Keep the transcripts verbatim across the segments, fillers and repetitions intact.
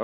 Hello.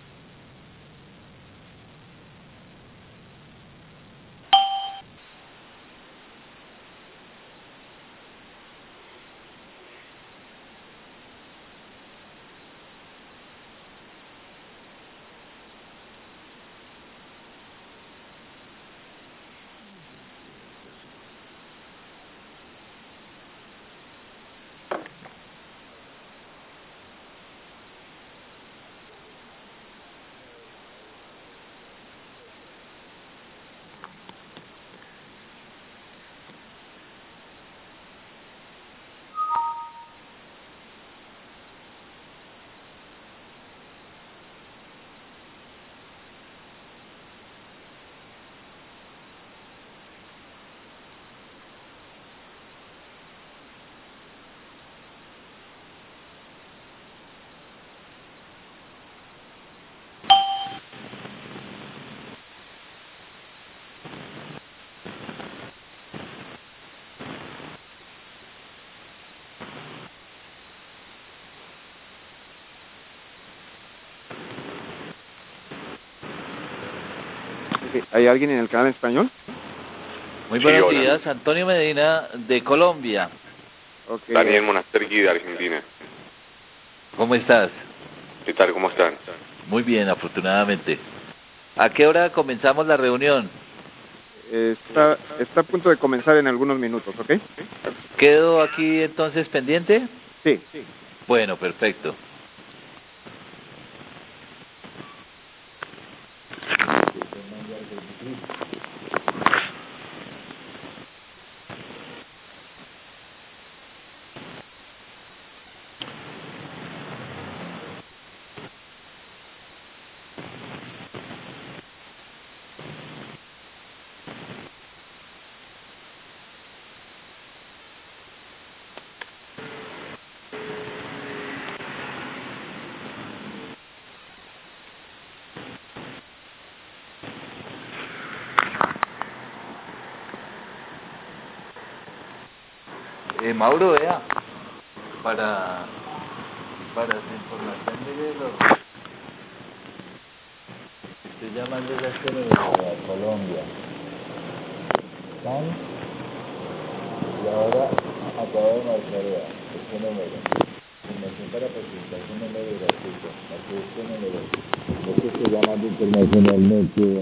¿Hay alguien en el canal español? Muy Sí, buenos hola. días, Antonio Medina de Colombia. Okay. Daniel Monastergui de Argentina. ¿Cómo estás? ¿Qué tal? ¿Cómo están? Muy bien, afortunadamente. ¿A qué hora comenzamos la reunión? Está, está a punto de comenzar en algunos minutos, ¿ok? ¿Quedo aquí entonces pendiente? Sí. Bueno, perfecto. Eh, Mauro, vea, para, para su información de los... Estoy llamando ya este número a Colombia. ¿Están? Y ahora acabo de marcar ya, este número. Información para presentación de medio gratuito. Aquí este número. Esto estoy llamando internacionalmente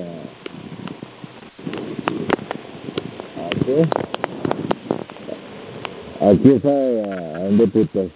a... ¿A qué? Aquí es a, a dónde putas.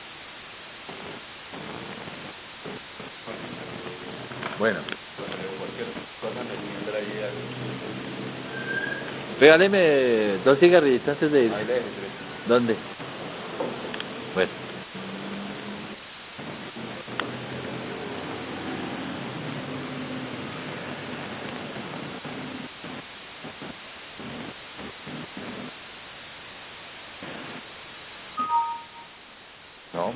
Bueno. cualquier cosa me tendrá ahí algo. Regáleme dos cigarrillos antes de ir. Ahí le ¿Dónde? Bueno. No.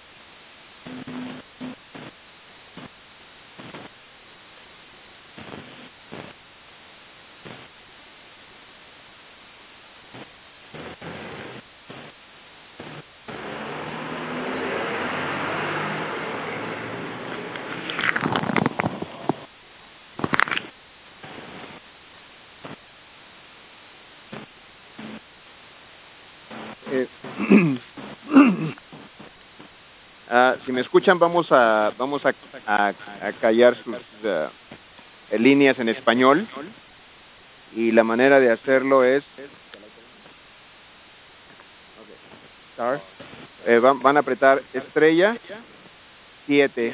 Eh, ah, si me escuchan, vamos a vamos a, a, a callar sus uh, líneas en español, y la manera de hacerlo es Star. Eh, van, van a apretar estrella siete.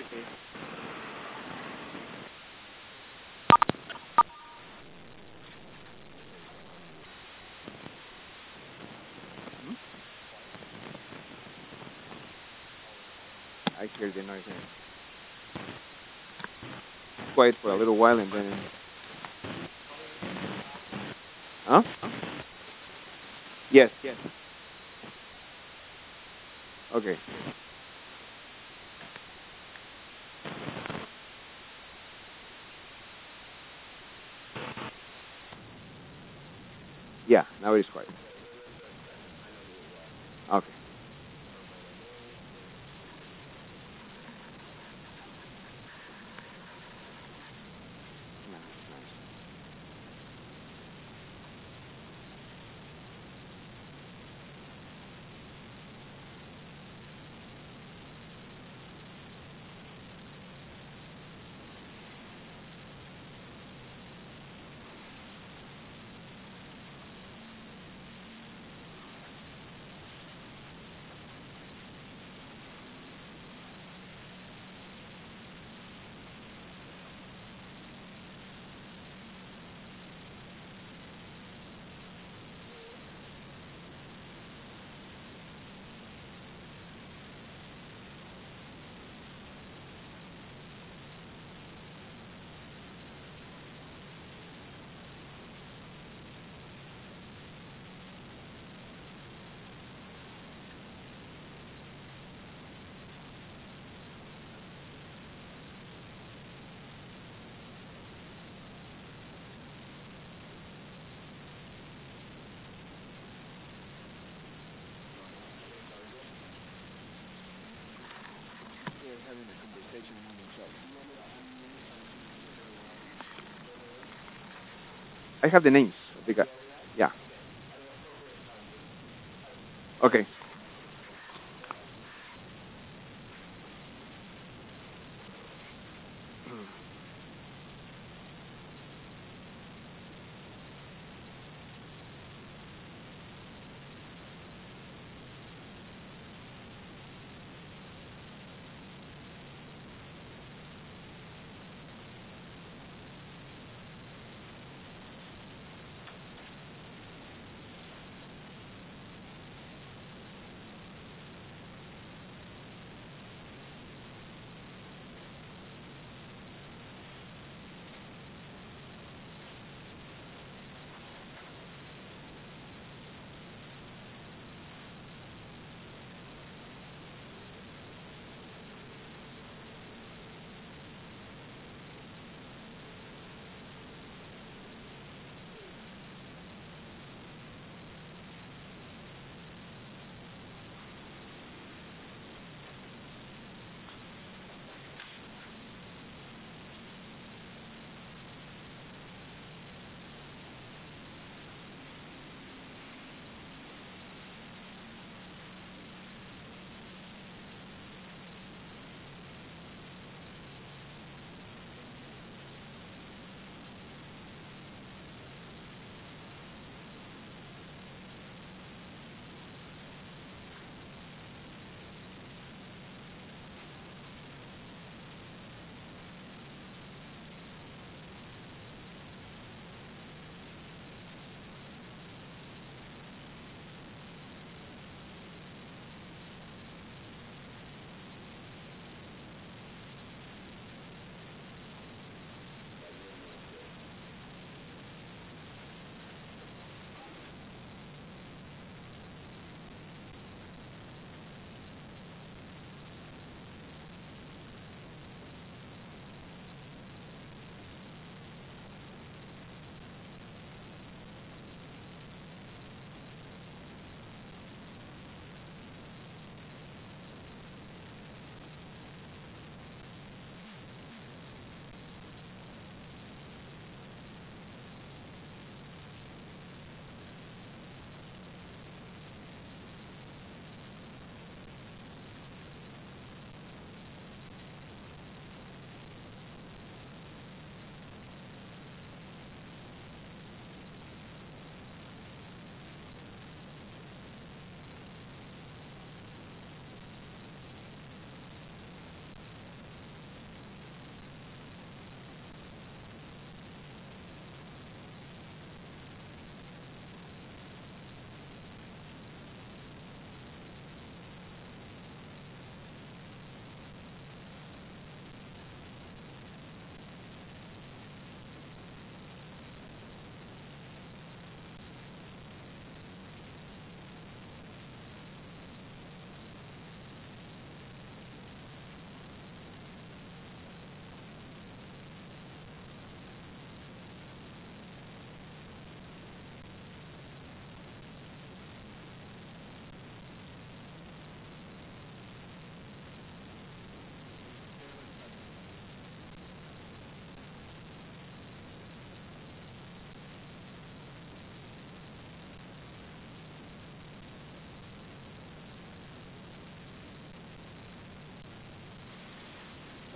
I hear the noise. Quiet for a little while and then. Huh? Yes. Okay. Yeah, now it is quiet. Okay. I have the names of the guy. Yeah. Okay.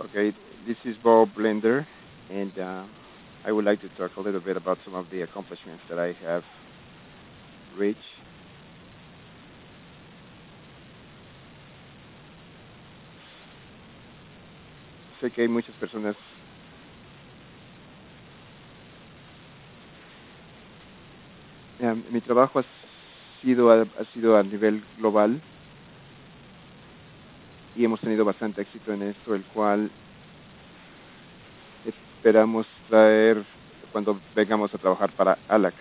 Okay, this is Bob Blender, and uh, I would like to talk a little bit about some of the accomplishments that I have reached. Sé que hay muchas personas um, mi trabajo ha sido a, ha sido a nivel global y hemos tenido bastante éxito en esto, el cual esperamos traer cuando vengamos a trabajar para A L A C.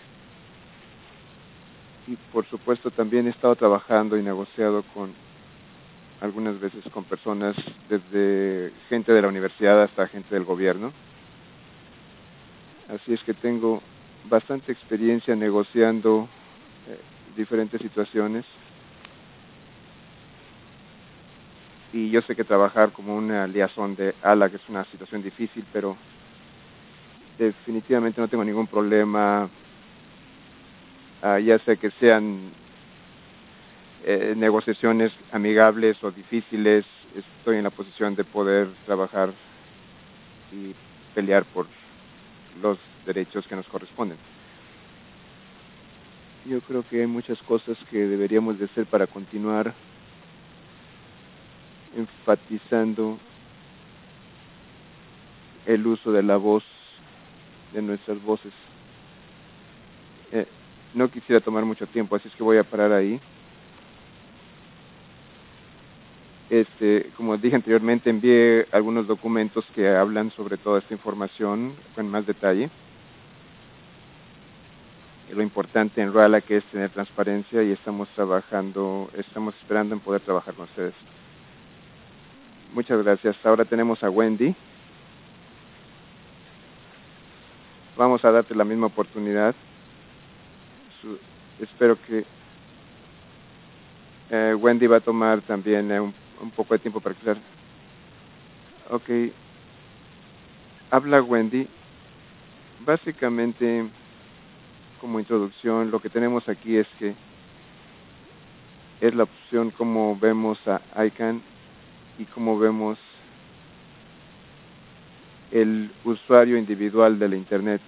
Y por supuesto también he estado trabajando y negociado con algunas veces con personas desde gente de la universidad hasta gente del gobierno. Así es que tengo bastante experiencia negociando eh, diferentes situaciones. Y yo sé que trabajar como una liaison de A L A C es una situación difícil, pero definitivamente no tengo ningún problema, uh, ya sea que sean eh, negociaciones amigables o difíciles, estoy en la posición de poder trabajar y pelear por los derechos que nos corresponden. Yo creo que hay muchas cosas que deberíamos de hacer para continuar enfatizando el uso de la voz, de nuestras voces. Eh, no quisiera tomar mucho tiempo, así es que voy a parar ahí. Este, como dije anteriormente, envié algunos documentos que hablan sobre toda esta información con más detalle. Y lo importante en Rala que es tener transparencia y estamos trabajando, estamos esperando en poder trabajar con ustedes. Muchas gracias. Ahora tenemos a Wendy. Vamos a darte la misma oportunidad. Su, espero que eh, Wendy va a tomar también eh, un, un poco de tiempo para explicar. Ok. Habla Wendy. Básicamente, como introducción, lo que tenemos aquí es que es la opción como vemos a I C A N y como vemos el usuario individual de la Internet.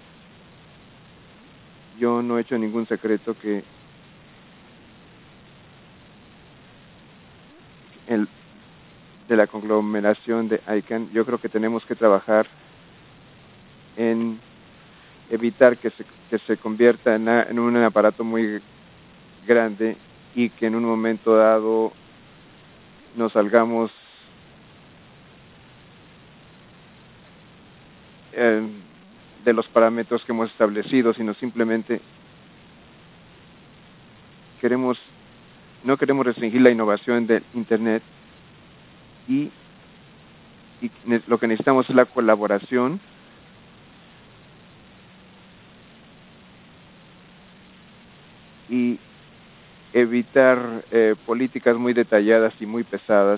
Yo no he hecho ningún secreto que el, de la conglomeración de I C A N, yo creo que tenemos que trabajar en evitar que se, que se convierta en, a, en un aparato muy grande y que en un momento dado nos salgamos eh, de los parámetros que hemos establecido, sino simplemente queremos, no queremos restringir la innovación de Internet y, y lo que necesitamos es la colaboración y evitar eh, políticas muy detalladas y muy pesadas.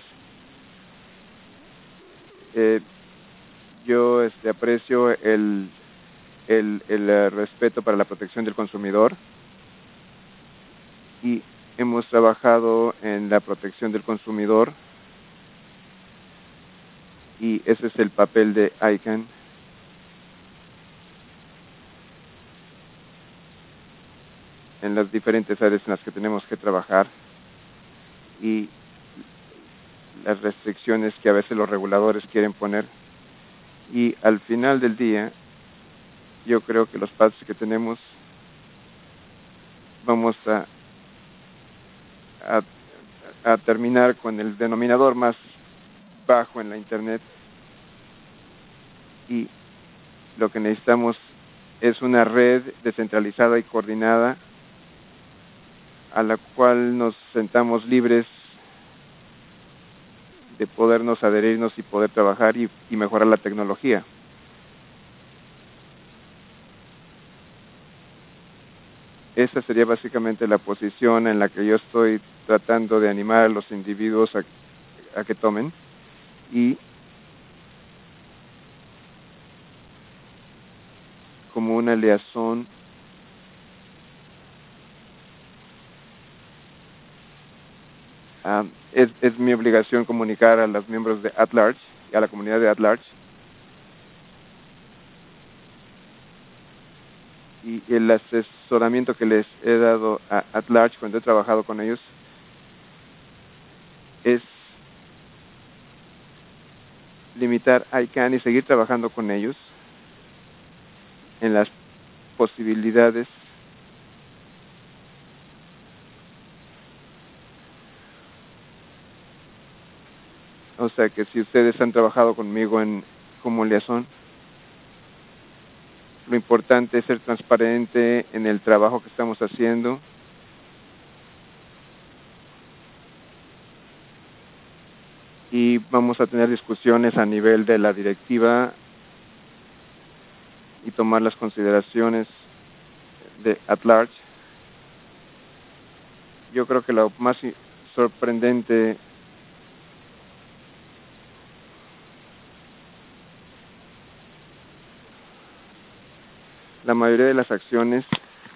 Eh, yo este, aprecio el, el, el uh, respeto para la protección del consumidor y hemos trabajado en la protección del consumidor y ese es el papel de I C A N. En las diferentes áreas en las que tenemos que trabajar y las restricciones que a veces los reguladores quieren poner. Y al final del día, yo creo que los pasos que tenemos vamos a, a, a terminar con el denominador más bajo en la Internet y lo que necesitamos es una red descentralizada y coordinada a la cual nos sentamos libres de podernos adherirnos y poder trabajar y, y mejorar la tecnología. Esa sería básicamente la posición en la que yo estoy tratando de animar a los individuos a, a que tomen y como una liaison uh, es, es mi obligación comunicar a los miembros de At Large y a la comunidad de at large. Y el asesoramiento que les he dado a at large cuando he trabajado con ellos es limitar I C A N y seguir trabajando con ellos en las posibilidades o sea que si ustedes han trabajado conmigo en como liaison, lo importante es ser transparente en el trabajo que estamos haciendo y vamos a tener discusiones a nivel de la directiva y tomar las consideraciones de at large. Yo creo que lo más sorprendente la mayoría de las acciones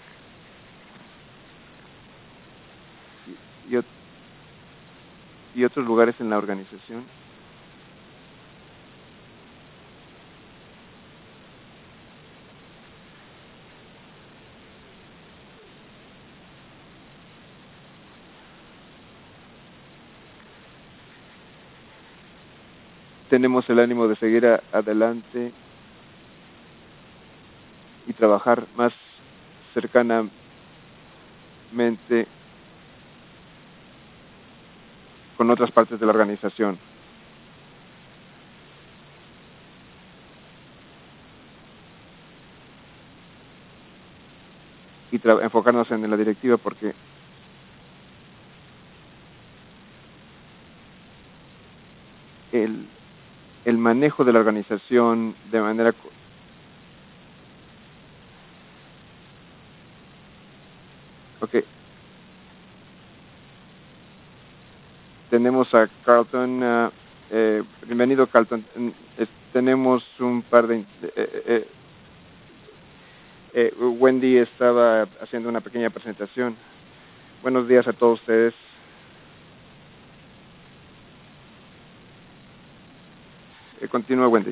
y, y, y otros lugares en la organización tenemos el ánimo de seguir a, adelante y trabajar más cercanamente con otras partes de la organización. Y enfocarnos en la directiva porque el, el manejo de la organización de manera ok tenemos a Carlton uh, eh, bienvenido Carlton eh, tenemos un par de eh, eh, eh, Wendy estaba haciendo una pequeña presentación. Buenos días a todos ustedes. Eh, continúa Wendy.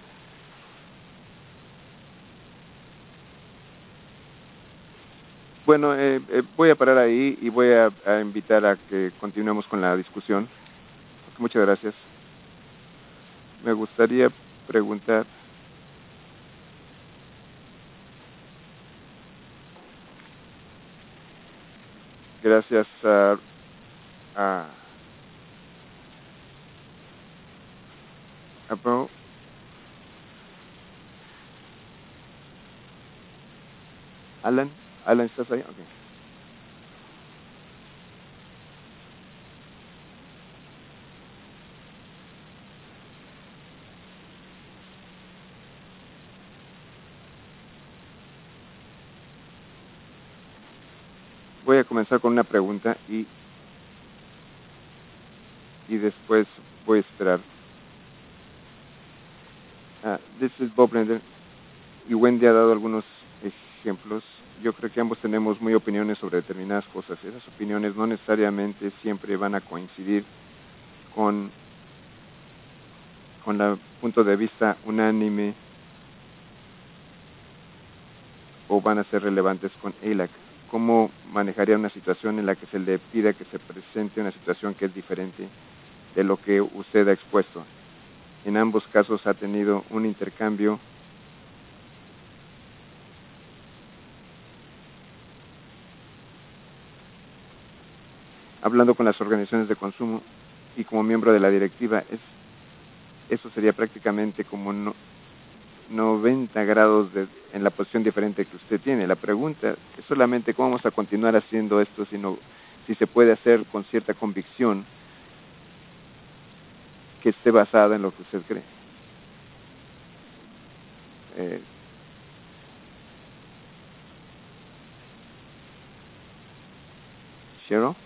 Bueno, eh, eh, voy a parar ahí y voy a, a invitar a que continuemos con la discusión. Muchas gracias. Me gustaría preguntar. Gracias a, a, a Bo. Alan, Alan, ¿estás ahí? Okay. Voy a comenzar con una pregunta y y después voy a esperar. Uh, this is Bob Blender y Wendy ha dado algunos ejemplos. Yo creo que ambos tenemos muy opiniones sobre determinadas cosas. Esas opiniones no necesariamente siempre van a coincidir con con el punto de vista unánime o van a ser relevantes con A I L A C. ¿Cómo manejaría una situación en la que se le pida que se presente una situación que es diferente de lo que usted ha expuesto? En ambos casos ha tenido un intercambio hablando con las organizaciones de consumo y como miembro de la directiva. Es, eso sería prácticamente como no, noventa grados de, en la posición diferente que usted tiene. La pregunta es solamente cómo vamos a continuar haciendo esto, sino si se puede hacer con cierta convicción que esté basada en lo que usted cree. Eh, Cheryl,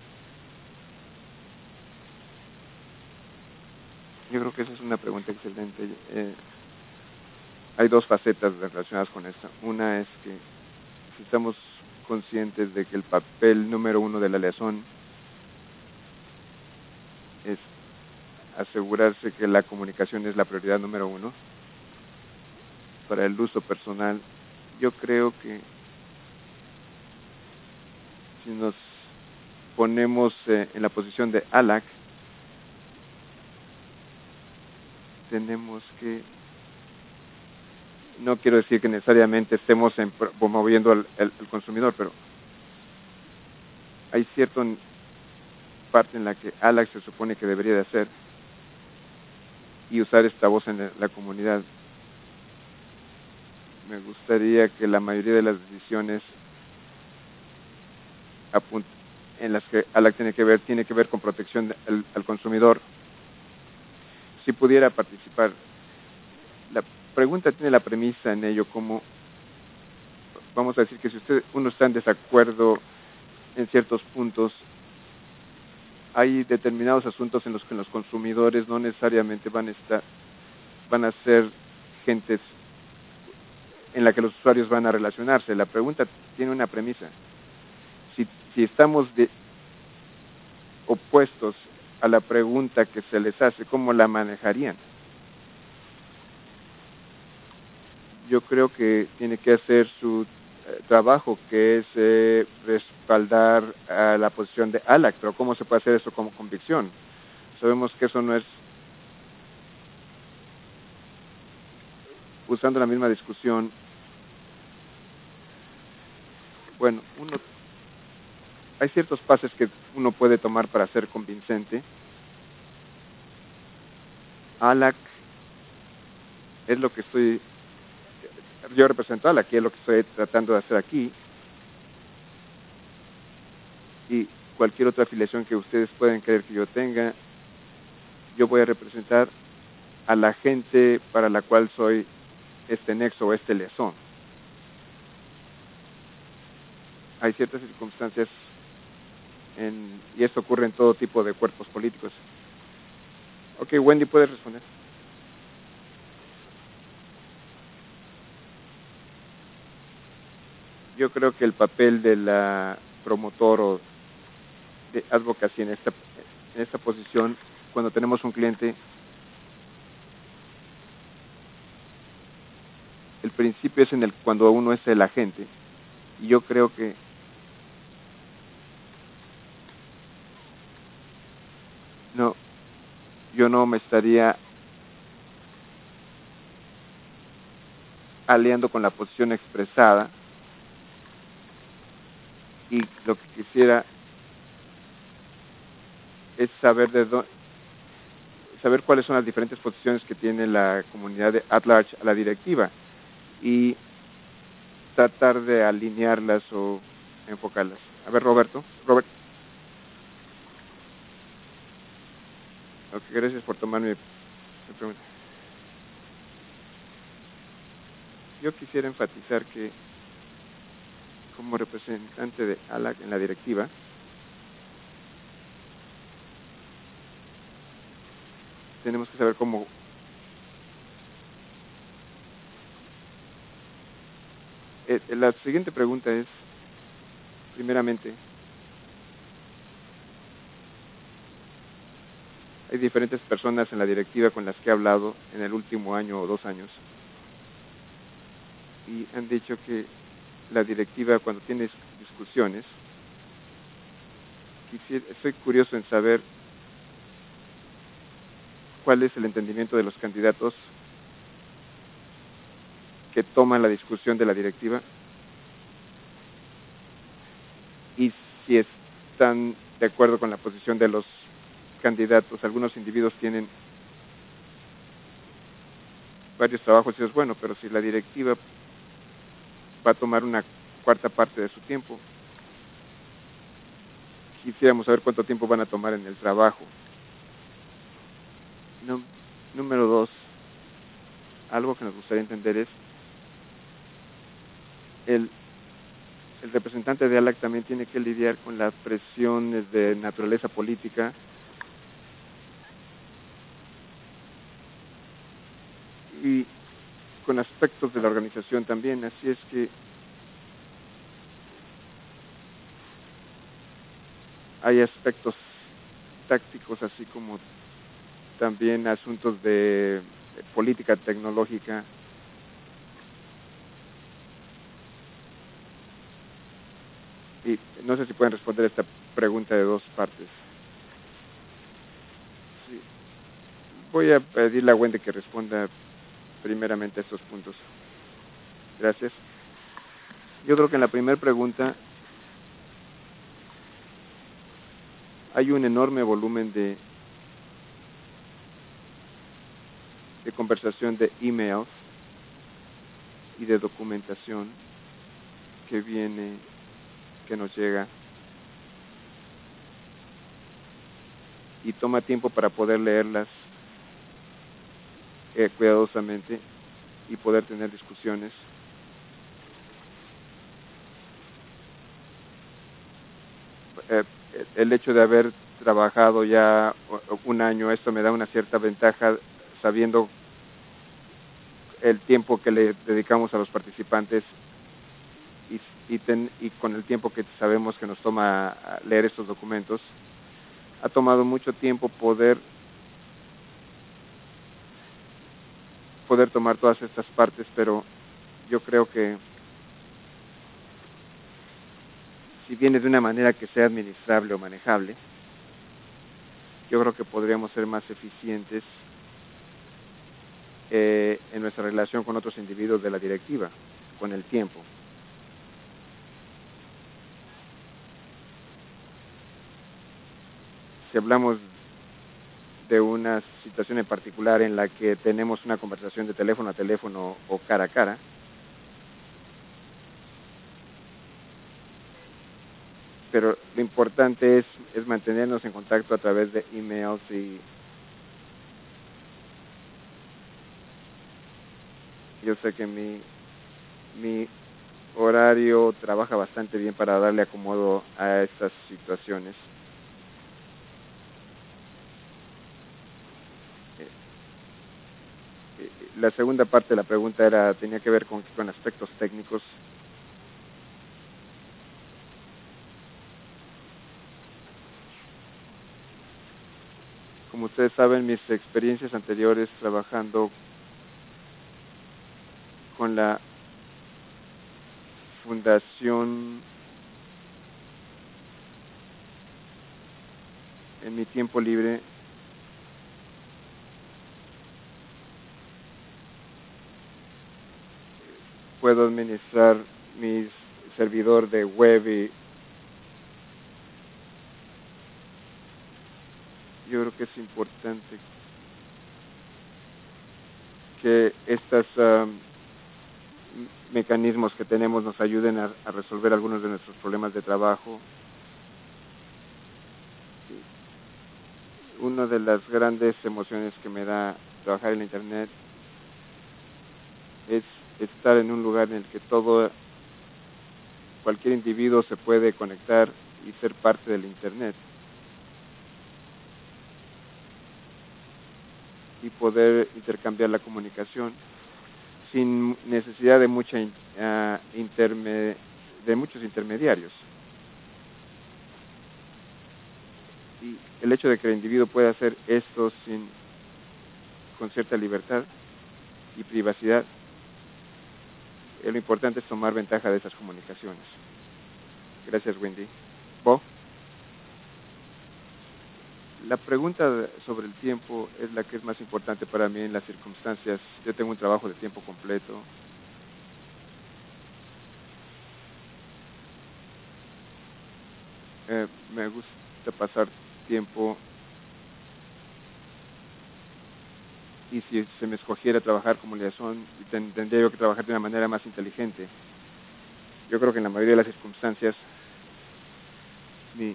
yo creo que esa es una pregunta excelente. Eh, hay dos facetas relacionadas con esto. Una es que si estamos conscientes de que el papel número uno de la liaison es asegurarse que la comunicación es la prioridad número uno para el uso personal. Yo creo que si nos ponemos eh, en la posición de ALAC, tenemos que, no quiero decir que necesariamente estemos en, promoviendo al, al, al consumidor, pero hay cierta parte en la que ALAC se supone que debería de hacer y usar esta voz en la, la comunidad. Me gustaría que la mayoría de las decisiones en las que ALAC tiene que ver, tiene que ver con protección al, al consumidor. Si pudiera participar, la pregunta tiene la premisa en ello como, vamos a decir que si usted, uno está en desacuerdo en ciertos puntos, hay determinados asuntos en los que los consumidores no necesariamente van a estar, van a ser gentes en la que los usuarios van a relacionarse. La pregunta tiene una premisa. Si, si estamos de, opuestos a la pregunta que se les hace, ¿cómo la manejarían? Yo creo que tiene que hacer su eh, trabajo, que es eh, respaldar a la posición de ALAC, pero ¿cómo se puede hacer eso como convicción? Sabemos que eso no es usando la misma discusión. Bueno, uno, hay ciertos pasos que uno puede tomar para ser convincente. ALAC es lo que estoy, yo represento a ALAC, y es lo que estoy tratando de hacer aquí. Y cualquier otra afiliación que ustedes pueden creer que yo tenga, yo voy a representar a la gente para la cual soy este nexo o este lesón. Hay ciertas circunstancias, en, y esto ocurre en todo tipo de cuerpos políticos. Ok, Wendy, ¿puedes responder? Yo creo que el papel de la promotor o de advocacy en esta, en esta posición, cuando tenemos un cliente, el principio es en el cuando uno es el agente, y yo creo que no, yo no me estaría aliando con la posición expresada, y lo que quisiera es saber de dónde, saber cuáles son las diferentes posiciones que tiene la comunidad de at large a la directiva y tratar de alinearlas o enfocarlas. A ver, Roberto. Robert. Ok, gracias por tomar mi, mi pregunta. Yo quisiera enfatizar que como representante de ALAC en la directiva, tenemos que saber cómo eh, la siguiente pregunta es, primeramente, hay diferentes personas en la directiva con las que he hablado en el último año o dos años y han dicho que la directiva, cuando tiene discusiones, quisiera, estoy curioso en saber cuál es el entendimiento de los candidatos que toman la discusión de la directiva y si están de acuerdo con la posición de los candidatos. Algunos individuos tienen varios trabajos y es bueno, pero si la directiva va a tomar una cuarta parte de su tiempo, quisiéramos saber cuánto tiempo van a tomar en el trabajo. No, número dos, algo que nos gustaría entender es el, el representante de ALAC también tiene que lidiar con las presiones de naturaleza política y con aspectos de la organización también, así es que hay aspectos tácticos así como también asuntos de política tecnológica. Y no sé si pueden responder esta pregunta de dos partes. Sí. Voy a pedirle a Wendy que responda primeramente a estos puntos. Gracias. Yo creo que en la primera pregunta hay un enorme volumen de, de conversación de emails y de documentación que viene, que nos llega, y toma tiempo para poder leerlas eh, cuidadosamente y poder tener discusiones. Eh, el hecho de haber trabajado ya un año, esto me da una cierta ventaja sabiendo el tiempo que le dedicamos a los participantes y, y, ten, y con el tiempo que sabemos que nos toma leer estos documentos. Ha tomado mucho tiempo poder poder tomar todas estas partes, pero yo creo que si viene de una manera que sea administrable o manejable, yo creo que podríamos ser más eficientes eh, en nuestra relación con otros individuos de la directiva, con el tiempo. Si hablamos de una situación en particular en la que tenemos una conversación de teléfono a teléfono o cara a cara, pero lo importante es, es mantenernos en contacto a través de emails y yo sé que mi, mi horario trabaja bastante bien para darle acomodo a estas situaciones. La segunda parte de la pregunta era tenía que ver con, con aspectos técnicos. Como ustedes saben, mis experiencias anteriores trabajando con la fundación en mi tiempo libre, puedo administrar mi servidor de web y yo creo que es importante que estos um, mecanismos que tenemos nos ayuden a, a resolver algunos de nuestros problemas de trabajo. Una de las grandes emociones que me da trabajar en la Internet es estar en un lugar en el que todo, cualquier individuo se puede conectar y ser parte del Internet y poder intercambiar la comunicación sin necesidad de mucha uh, interme, de muchos intermediarios. Y el hecho de que el individuo pueda hacer esto sin, con cierta libertad y privacidad, eh, lo importante es tomar ventaja de esas comunicaciones. Gracias, Wendy. Bo, la pregunta sobre el tiempo es la que es más importante para mí en las circunstancias. Yo tengo un trabajo de tiempo completo. Eh, me gusta pasar tiempo y si se me escogiera trabajar como liaison, ten, tendría yo que trabajar de una manera más inteligente. Yo creo que en la mayoría de las circunstancias mi,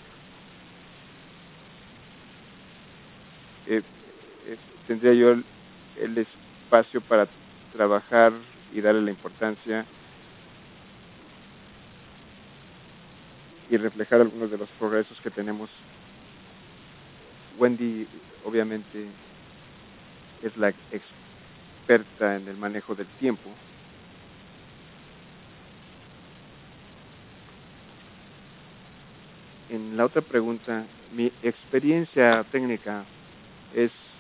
eh, eh, tendría yo el, el espacio para trabajar y darle la importancia y reflejar algunos de los progresos que tenemos. Wendy obviamente es la experta en el manejo del tiempo. En la otra pregunta, mi experiencia técnica es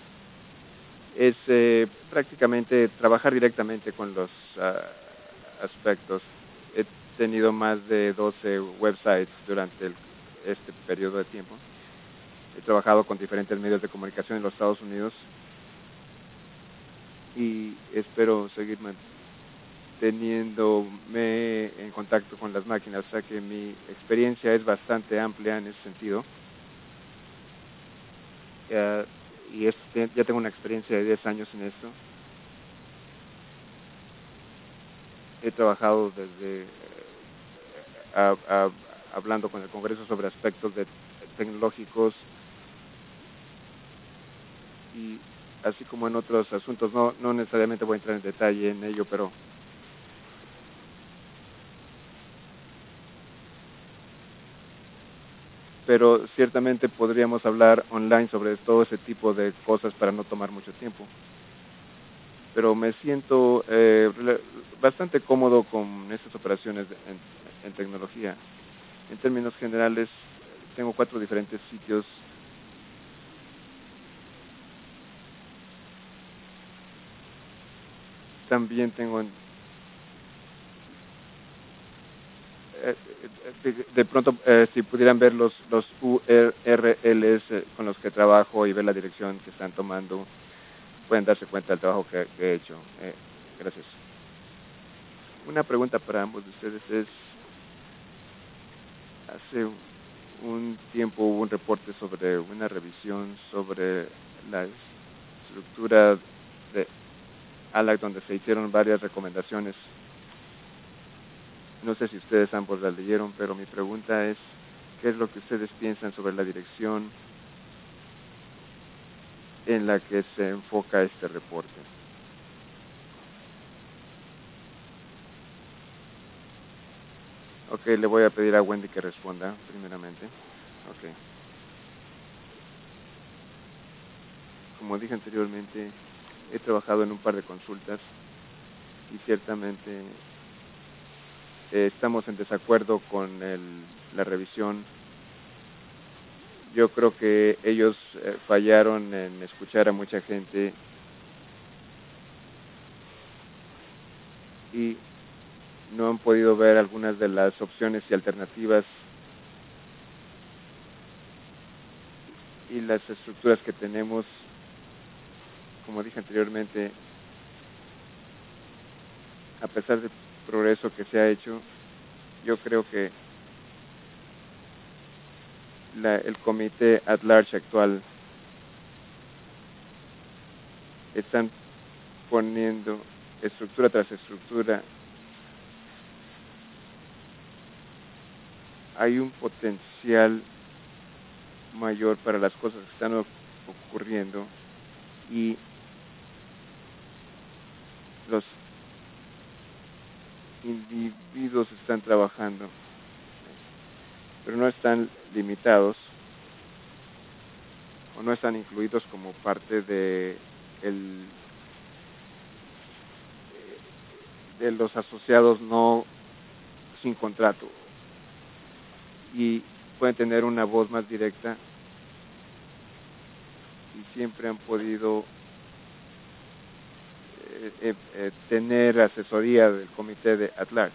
es eh, prácticamente trabajar directamente con los uh, aspectos. He tenido más de doce websites durante el, este periodo de tiempo. He trabajado con diferentes medios de comunicación en los Estados Unidos y espero seguir manteniéndome en contacto con las máquinas, o sea que mi experiencia es bastante amplia en ese sentido. Uh, y es, ya tengo una experiencia de diez años en esto. He trabajado desde a, a, hablando con el Congreso sobre aspectos de, tecnológicos y así como en otros asuntos. No, no necesariamente voy a entrar en detalle en ello, pero pero ciertamente podríamos hablar online sobre todo ese tipo de cosas para no tomar mucho tiempo. Pero me siento eh, bastante cómodo con estas operaciones en, en tecnología. En términos generales, tengo cuatro diferentes sitios. También tengo... En, eh, de, de pronto, eh, si pudieran ver los, los U R Ls con los que trabajo y ver la dirección que están tomando, pueden darse cuenta del trabajo que, que he hecho. Eh, gracias. Una pregunta para ambos de ustedes es, hace un tiempo hubo un reporte sobre una revisión sobre la estructura de A L A C donde se hicieron varias recomendaciones. No sé si ustedes ambos la leyeron, pero mi pregunta es, ¿qué es lo que ustedes piensan sobre la dirección en la que se enfoca este reporte? Ok, le voy a pedir a Wendy que responda primeramente. Ok. Como dije anteriormente, he trabajado en un par de consultas y ciertamente eh, estamos en desacuerdo con el, la revisión. Yo creo que ellos eh, fallaron en escuchar a mucha gente y no han podido ver algunas de las opciones y alternativas y las estructuras que tenemos. Como dije anteriormente, a pesar del progreso que se ha hecho, yo creo que la, el comité at large actual están poniendo estructura tras estructura. Hay un potencial mayor para las cosas que están ocurriendo y los individuos están trabajando, pero no están limitados o no están incluidos como parte de el de los asociados no sin contrato y pueden tener una voz más directa y siempre han podido eh, eh, eh, tener asesoría del comité de at large.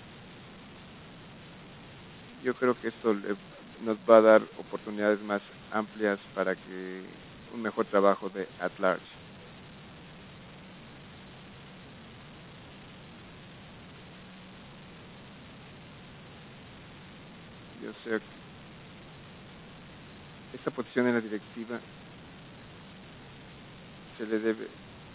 Yo creo que esto le, nos va a dar oportunidades más amplias para que un mejor trabajo de at large. Yo sé que esta posición en la directiva se le debe.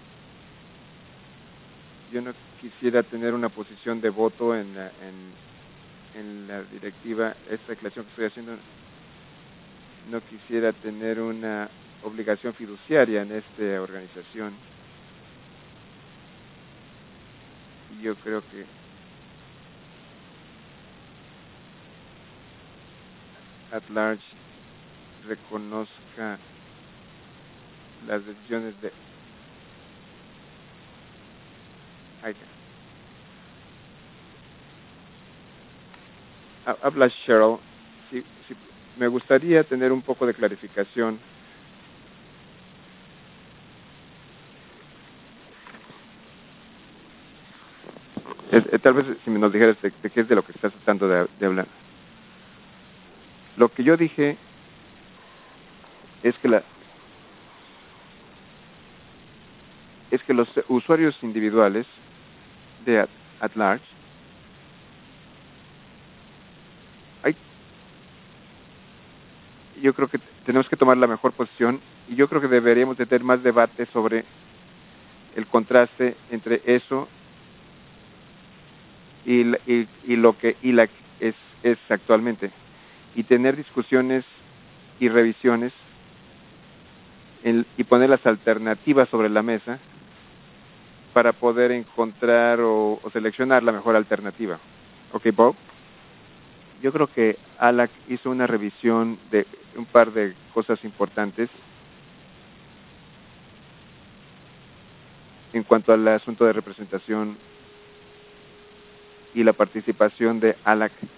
Yo no quisiera tener una posición de voto en la, en, en la directiva. Esta declaración que estoy haciendo, no quisiera tener una obligación fiduciaria en esta organización. Y yo creo que at large reconozca las decisiones de Ay, habla Cheryl. Sí, sí, me gustaría tener un poco de clarificación. eh, tal vez si me nos dijeras de, de qué es de lo que estás tratando de, de hablar. Lo que yo dije es que la es que los usuarios individuales de at, at large hay yo creo que tenemos que tomar la mejor posición y yo creo que deberíamos de tener más debate sobre el contraste entre eso y, y, y lo que I L A C es, es actualmente y tener discusiones y revisiones en, y poner las alternativas sobre la mesa para poder encontrar o, o seleccionar la mejor alternativa. ¿Ok, Bob? Yo creo que A L A C hizo una revisión de un par de cosas importantes en cuanto al asunto de representación y la participación de A L A C.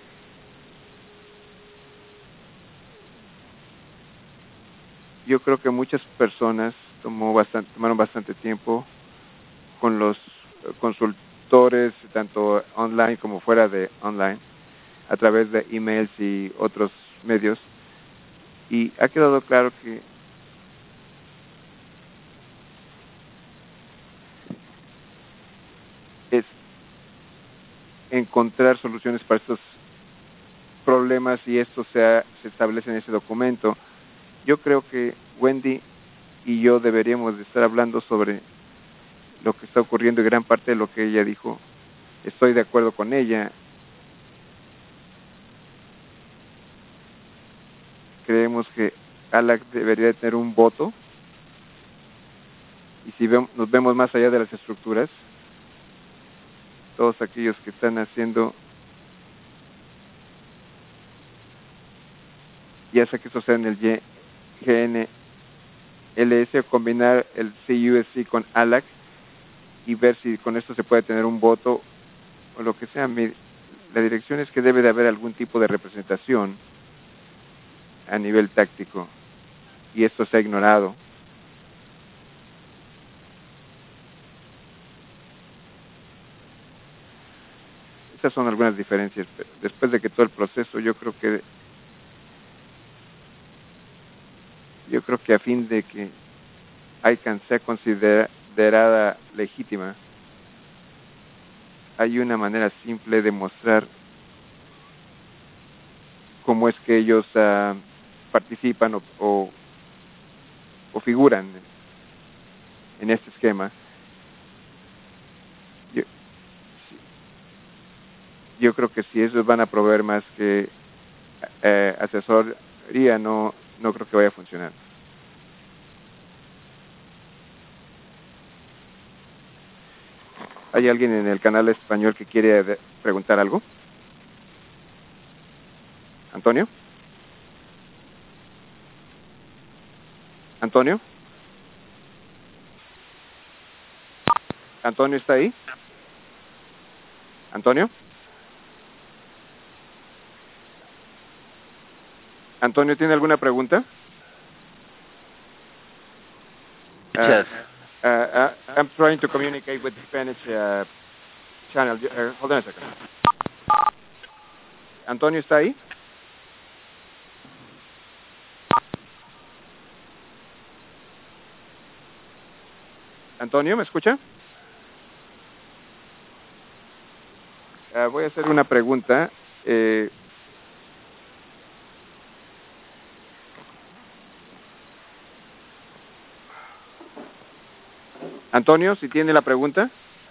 Yo creo que muchas personas tomó bastante, tomaron bastante tiempo con los consultores, tanto online como fuera de online, a través de emails y otros medios, y ha quedado claro que es encontrar soluciones para estos problemas y esto se, se establece en ese documento. Yo creo que Wendy y yo deberíamos de estar hablando sobre lo que está ocurriendo y gran parte de lo que ella dijo. Estoy de acuerdo con ella. Creemos que A L A C debería de tener un voto y si vemos, nos vemos más allá de las estructuras, todos aquellos que están haciendo, ya sea que esto sea en el G N L S o combinar el C U S C con A L A C y ver si con esto se puede tener un voto o lo que sea. Mi, la dirección es que debe de haber algún tipo de representación a nivel táctico y esto se ha ignorado. Estas son algunas diferencias. Después de que todo el proceso, yo creo que yo creo que a fin de que I C A N sea considerada legítima, hay una manera simple de mostrar cómo es que ellos uh, participan o, o, o figuran en este esquema. Yo, yo creo que si ellos van a proveer más que eh, asesoría, no, no creo que vaya a funcionar. ¿Hay alguien en el canal español que quiere preguntar algo? ¿Antonio? ¿Antonio? ¿Antonio está ahí? ¿Antonio? ¿Antonio tiene alguna pregunta? Yes. Uh, uh, I'm trying to communicate with the Spanish uh, channel. Uh, hold on a second. ¿Antonio está ahí? ¿Antonio, me escucha? Uh, voy a hacer una pregunta. Eh, Antonio, si tiene la pregunta.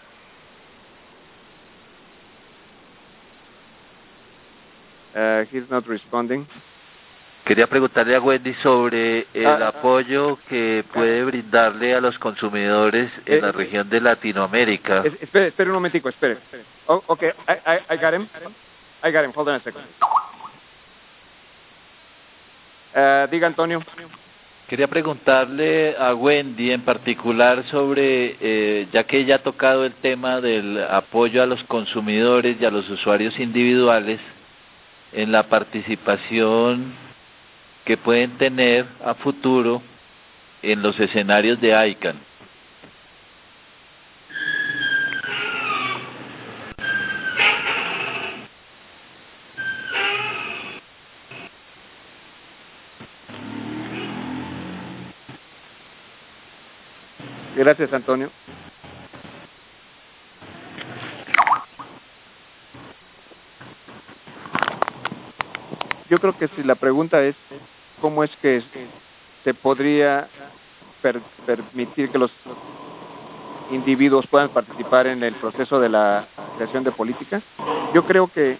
Uh, he's not responding. Quería preguntarle a Wendy sobre el Ah, apoyo que puede brindarle a los consumidores en Eh, la región de Latinoamérica. Es, espere, espere un momentico, espere. Oh, okay, I, I, I got him. I got him. Hold on a second. Uh, diga, Antonio. Quería preguntarle a Wendy en particular sobre, eh, ya que ella ha tocado el tema del apoyo a los consumidores y a los usuarios individuales en la participación que pueden tener a futuro en los escenarios de I C A N. Gracias, Antonio. Yo creo que si la pregunta es cómo es que se podría per permitir que los individuos puedan participar en el proceso de la creación de política, yo creo que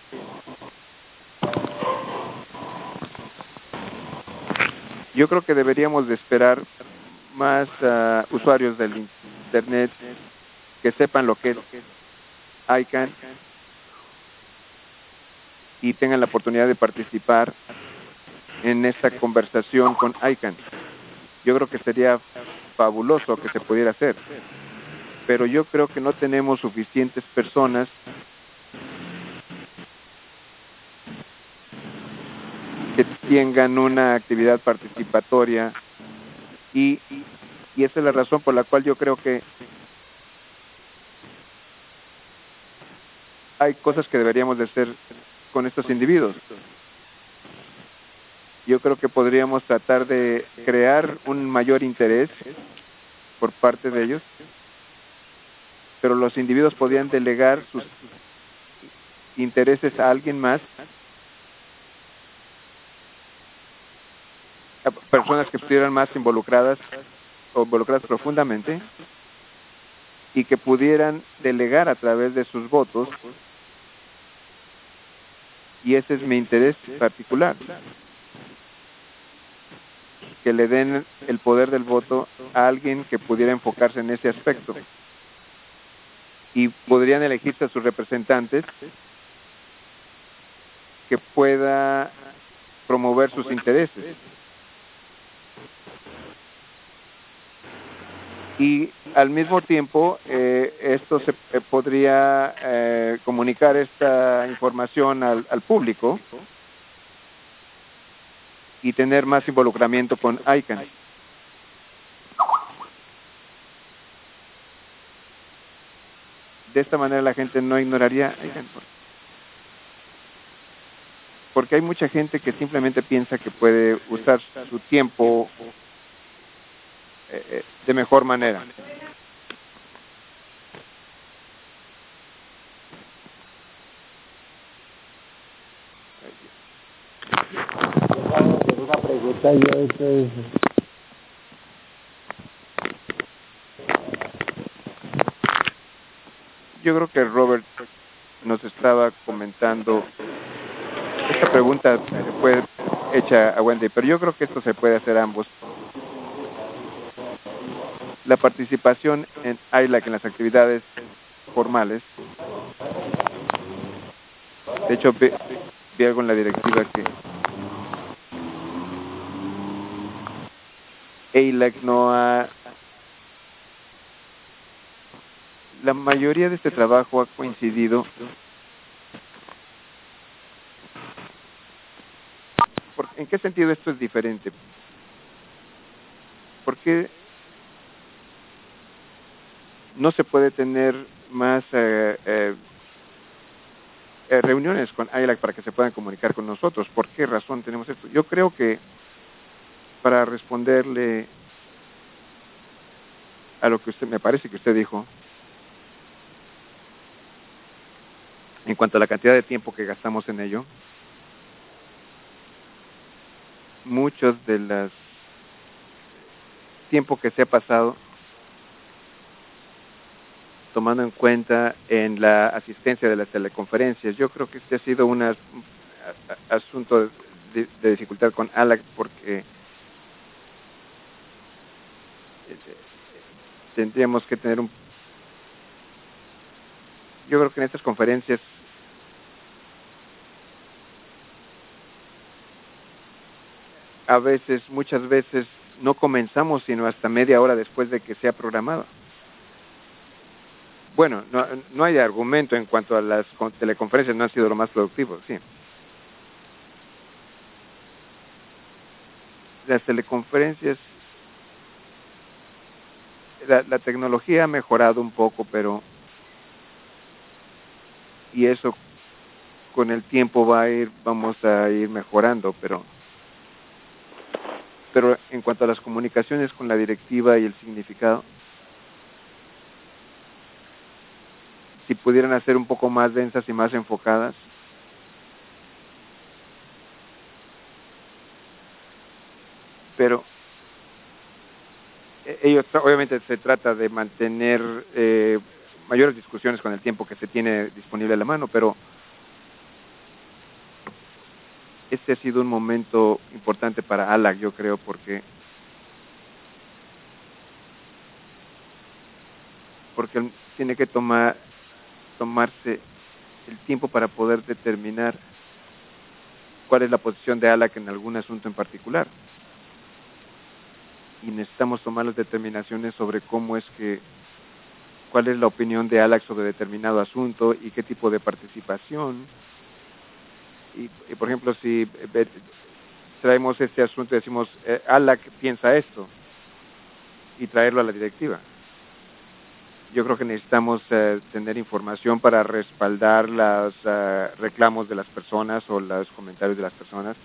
yo creo que deberíamos de esperar más uh, usuarios del internet que sepan lo que es I C A N y tengan la oportunidad de participar en esta conversación con I C A N. Yo creo que sería fabuloso que se pudiera hacer, pero yo creo que no tenemos suficientes personas que tengan una actividad participatoria y, y esa es la razón por la cual yo creo que hay cosas que deberíamos de hacer con estos individuos. Yo creo que podríamos tratar de crear un mayor interés por parte de ellos, pero los individuos podrían delegar sus intereses a alguien más, a personas que estuvieran más involucradas o involucradas profundamente y que pudieran delegar a través de sus votos, y ese es mi interés particular, que le den el poder del voto a alguien que pudiera enfocarse en ese aspecto y podrían elegirse a sus representantes que pueda promover sus intereses. Y al mismo tiempo, eh, esto se eh, podría eh, comunicar esta información al, al público y tener más involucramiento con I C A N. De esta manera la gente no ignoraría I C A N. Porque hay mucha gente que simplemente piensa que puede usar su tiempo eh, de mejor manera. Una pregunta yo esto es... Yo creo que Robert nos estaba comentando, esta pregunta se fue hecha a Wendy, pero yo creo que esto se puede hacer a ambos. La participación en I L A C en las actividades formales, de hecho vi, vi algo en la directiva que I L A C no ha... La mayoría de este trabajo ha coincidido. ¿En qué sentido esto es diferente? Porque no se puede tener más eh, eh, eh, reuniones con I L A C para que se puedan comunicar con nosotros. ¿Por qué razón tenemos esto? Yo creo que para responderle a lo que usted, me parece que usted dijo, en cuanto a la cantidad de tiempo que gastamos en ello, muchos de los tiempo que se ha pasado tomando en cuenta en la asistencia de las teleconferencias, yo creo que este ha sido un as, asunto de, de dificultad con I L A C porque tendríamos que tener un... Yo creo que en estas conferencias a veces, muchas veces, no comenzamos sino hasta media hora después de que sea programado. Bueno, no, no hay argumento en cuanto a las teleconferencias, no han sido lo más productivo, sí. Las teleconferencias, la, la tecnología ha mejorado un poco, pero... Y eso con el tiempo va a ir, vamos a ir mejorando, pero... Pero en cuanto a las comunicaciones con la directiva y el significado, si pudieran hacer un poco más densas y más enfocadas. Pero eh, ellos, obviamente se trata de mantener eh, mayores discusiones con el tiempo que se tiene disponible a la mano, pero este ha sido un momento importante para A L A C, yo creo, porque porque él tiene que tomar tomarse el tiempo para poder determinar cuál es la posición de A L A C en algún asunto en particular. Y necesitamos tomar las determinaciones sobre cómo es que, cuál es la opinión de A L A C sobre determinado asunto y qué tipo de participación. Y, y por ejemplo, si eh, traemos este asunto y decimos, eh, A L A C piensa esto, y traerlo a la directiva. Yo creo que necesitamos eh, tener información para respaldar los uh, reclamos de las personas o los comentarios de las personas.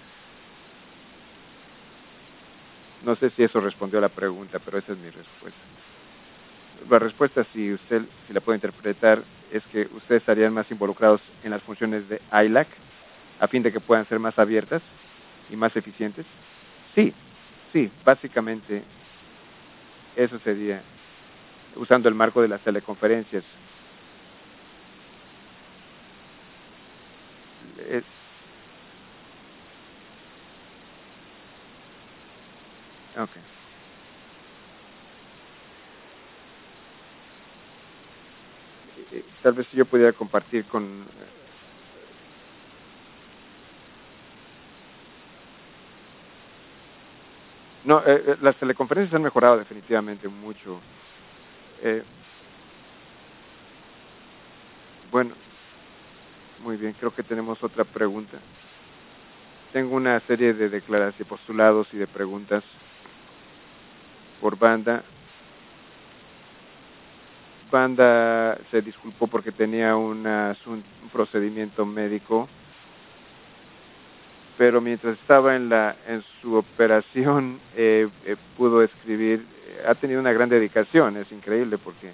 No sé si eso respondió a la pregunta, pero esa es mi respuesta. La respuesta, si usted si la puede interpretar, es que ustedes estarían más involucrados en las funciones de I L A C a fin de que puedan ser más abiertas y más eficientes. Sí, sí, básicamente eso sería, usando el marco de las teleconferencias. Es, okay. Tal vez si yo pudiera compartir con no eh, las teleconferencias han mejorado definitivamente mucho. Eh, bueno, muy bien, creo que tenemos otra pregunta. Tengo una serie de declaraciones, de postulados y de preguntas por Banda. Banda se disculpó porque tenía una, un procedimiento médico, pero mientras estaba en la en su operación eh, eh, pudo escribir. Eh, ha tenido una gran dedicación, es increíble porque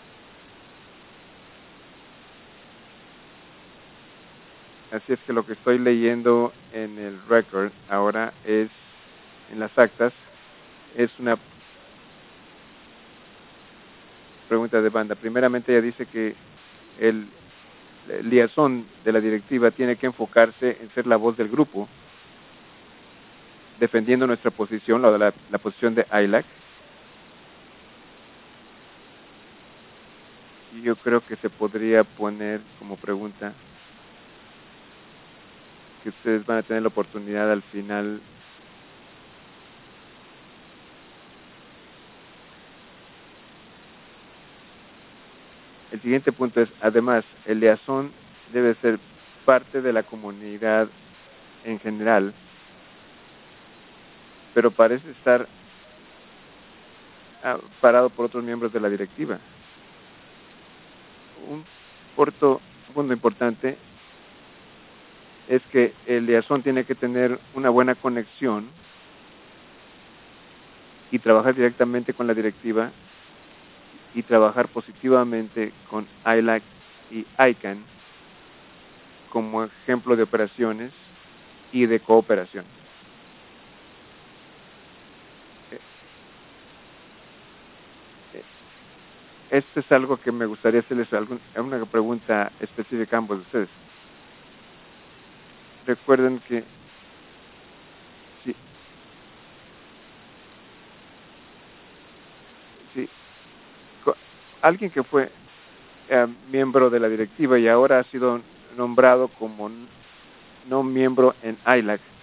así es que lo que estoy leyendo en el record ahora es, en las actas, es una pregunta de Banda. Primeramente ella dice que el, el liaison de la directiva tiene que enfocarse en ser la voz del grupo, defendiendo nuestra posición, la, la, la posición de I L A C. Y yo creo que se podría poner como pregunta que ustedes van a tener la oportunidad al final. El siguiente punto es, además, el liaison debe ser parte de la comunidad en general, pero parece estar ah, parado por otros miembros de la directiva. Un corto punto importante es que el liaison tiene que tener una buena conexión y trabajar directamente con la directiva y trabajar positivamente con I L A C y I C A N como ejemplo de operaciones y de cooperación. Esto es algo que me gustaría hacerles algún, una pregunta específica a ambos de ustedes. Recuerden que si, si alguien que fue eh, miembro de la directiva y ahora ha sido nombrado como no miembro en I L A C,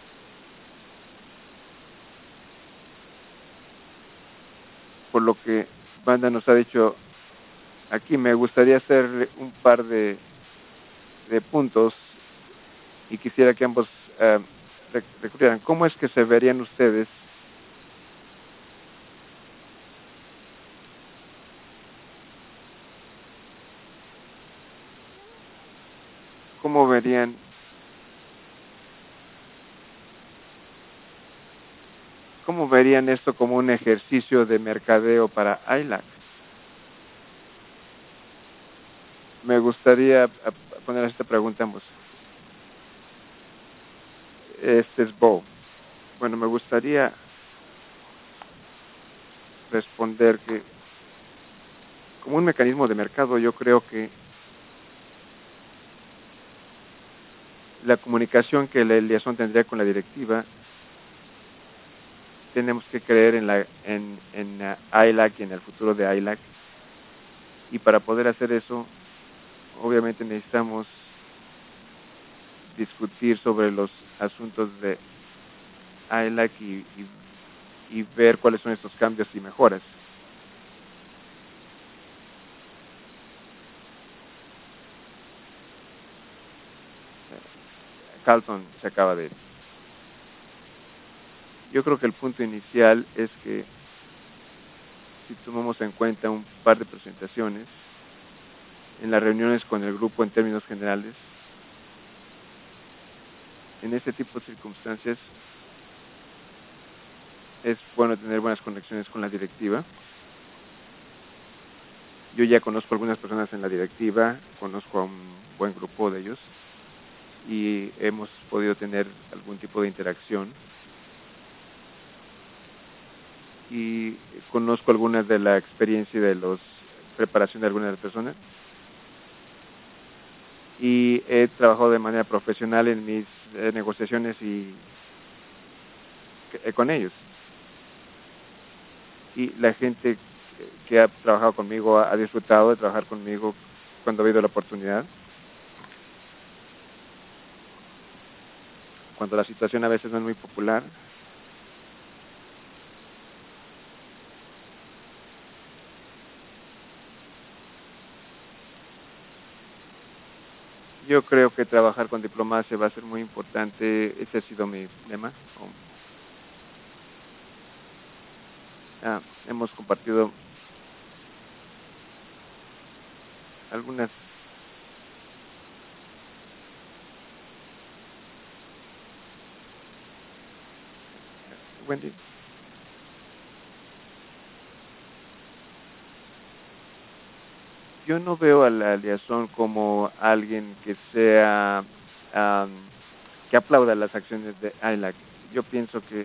por lo que Banda nos ha dicho aquí, me gustaría hacer un par de, de puntos y quisiera que ambos eh, recurrieran. ¿Cómo es que se verían ustedes cómo verían cómo verían esto como un ejercicio de mercadeo para I L A C? me gustaría poner esta pregunta a ambos. Este es Bo. Bueno, me gustaría responder que como un mecanismo de mercado, yo creo que la comunicación que la Liaison tendría con la directiva, tenemos que creer en la en, en uh, I L A C y en el futuro de I L A C. Y para poder hacer eso, obviamente necesitamos discutir sobre los asuntos de I L A C y, y, y ver cuáles son estos cambios y mejoras. Carlton se acaba de... Yo creo que el punto inicial es que si tomamos en cuenta un par de presentaciones en las reuniones con el grupo en términos generales, en este tipo de circunstancias es bueno tener buenas conexiones con la directiva. Yo ya conozco algunas personas en la directiva, conozco a un buen grupo de ellos y hemos podido tener algún tipo de interacción. Y conozco algunas de la experiencia de los preparación de algunas de las personas. Y he trabajado de manera profesional en mis eh, negociaciones y eh, con ellos. Y la gente que ha trabajado conmigo ha disfrutado de trabajar conmigo cuando ha habido la oportunidad. Cuando la situación a veces no es muy popular. Yo creo que trabajar con diplomacia va a ser muy importante. Ese ha sido mi lema. Ah, hemos compartido algunas Wendy. Yo no veo a la Liaison como alguien que sea um, que aplauda las acciones de I L A C. Yo pienso que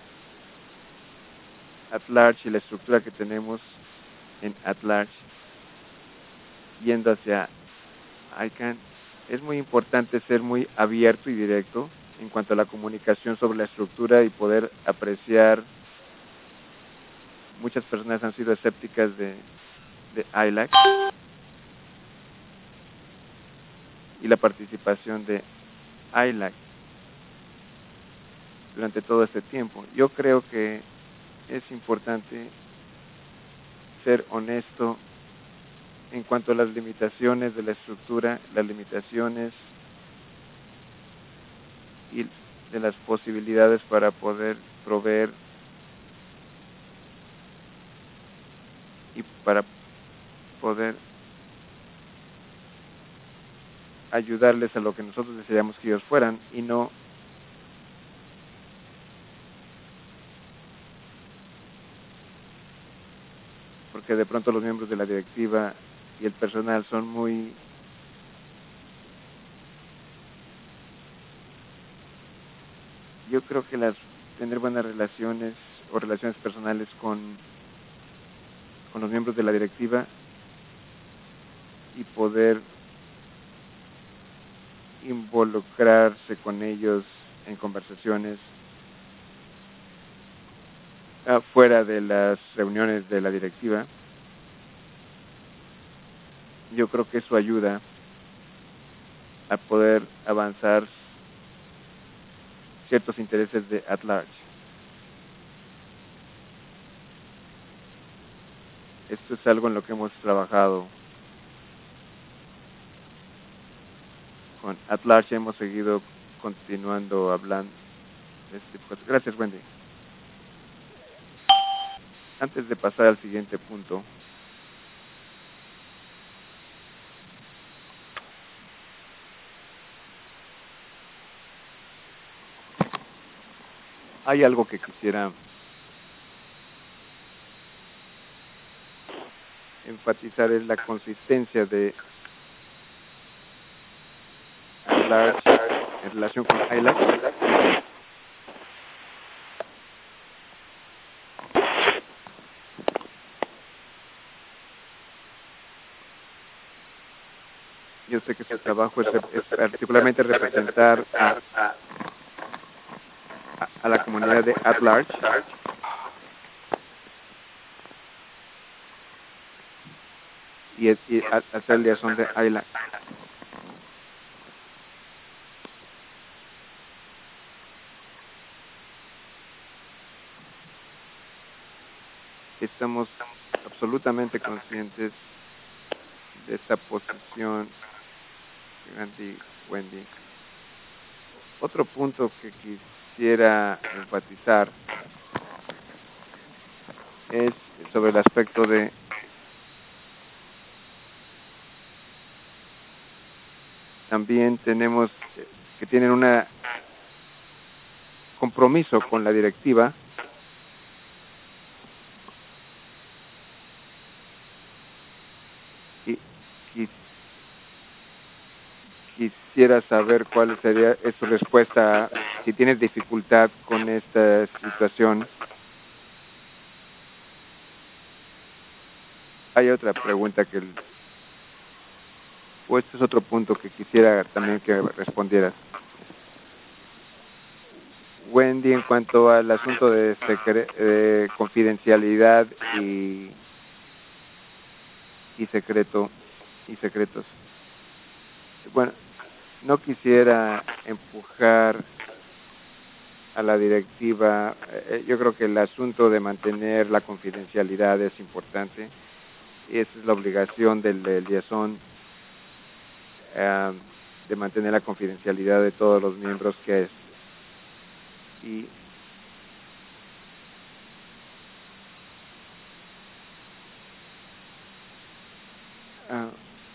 at large y la estructura que tenemos en at large yendo hacia I C A N, es muy importante ser muy abierto y directo en cuanto a la comunicación sobre la estructura y poder apreciar. Muchas personas han sido escépticas de, de I L A C y la participación de I L A C durante todo este tiempo. Yo creo que es importante ser honesto en cuanto a las limitaciones de la estructura, las limitaciones y de las posibilidades para poder proveer y para poder ayudarles a lo que nosotros deseamos que ellos fueran y no porque de pronto los miembros de la directiva y el personal son muy yo creo que las tener buenas relaciones o relaciones personales con con los miembros de la directiva y poder involucrarse con ellos en conversaciones fuera de las reuniones de la directiva. Yo creo que eso ayuda a poder avanzar ciertos intereses de at large. Esto es algo en lo que hemos trabajado con at large. Hemos seguido continuando hablando de este tipo de cosas. Gracias, Wendy. Antes de pasar al siguiente punto, hay algo que quisiera enfatizar, es la consistencia de Large en relación con I L A C. Yo sé que su trabajo es, es particularmente representar a, a, a la comunidad de at large. Y, es, y hacer liaison de I L A C. Estamos absolutamente conscientes de esta posición, Gandhi, Wendy. Otro punto que quisiera enfatizar es sobre el aspecto de también tenemos que tienen un compromiso con la directiva y, y quisiera saber cuál sería su respuesta si tienes dificultad con esta situación. Hay otra pregunta que o este es otro punto que quisiera también que respondieras. Wendy, en cuanto al asunto de, secre de confidencialidad y, y secreto y secretos. Bueno, no quisiera empujar a la directiva. Eh, yo creo que el asunto de mantener la confidencialidad es importante. Y esa es la obligación del, del liaison, eh, de mantener la confidencialidad de todos los miembros que es. Y uh,